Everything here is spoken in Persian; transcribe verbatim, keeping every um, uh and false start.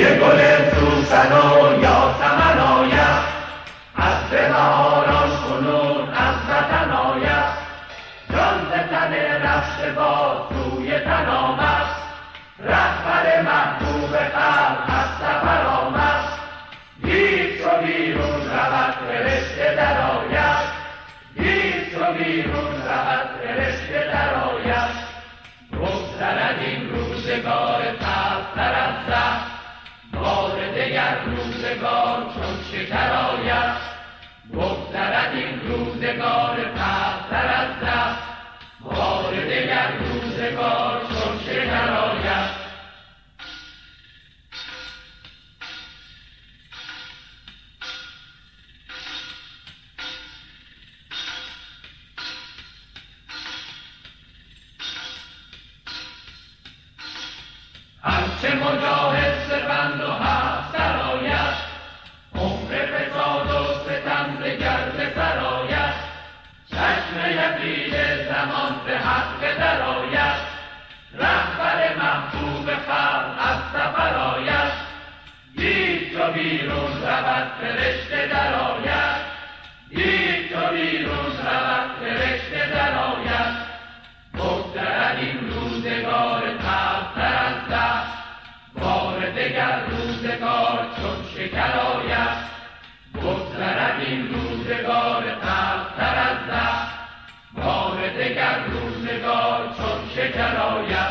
یه گل سوسن و یاسمن آید، از بهاران کنون از وطن آید. جان ز تن رفته باز سوی تن آمد، رهبر محبوب خلق از سفر آمد. دید چو بیرون رود فرشته در آید، دید چو بیرون رود فرشته در آید. بگذرد این روزگار تلختر از زهر، بار دگر روزگار چون شکر آید. بگذرد این روزگار تلختر از زهر، بار دگر روزگار چون شکر آید. هرچه مجاهد سربند و هست سرآید، عمر فساد و ستم دگر به سر آید. چشم یقین زمان به حق در آید، رهبر محبوب خلق از سفر آید. دید چو بیرون رود فرشته در آید، دید چو بیرون رود فرشته در آید. بگذرد این روزگار تلختر از زهر، بار دگر روزگار چون شکر آید. بگذرد این روزگار تلختر از زهر، بار دگر روزگار چون شکر آید.